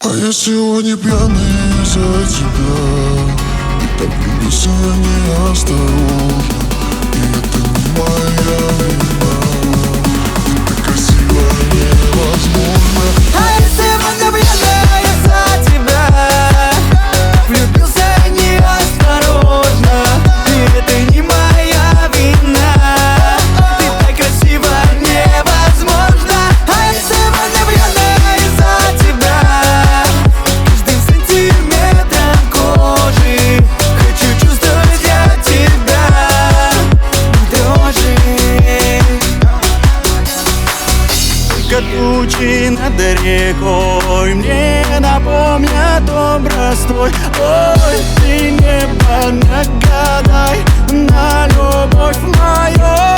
А я сегодня пьяный из-за тебя. И так влюбился неосторожно, и это не моя вина. Ты так красиво, невозможно. А я сегодня пьяный из-за тебя. Влюбился неосторожно, и это не моя вина. Ты так красиво, невозможно. А я сегодня пьяный из-за тебя. Каждым сантиметром кожи хочу чувствовать я тебя дрожи. Только тучи над рекой мне напомнят образ твой. Ой, ты небо нагадай на любовь мою.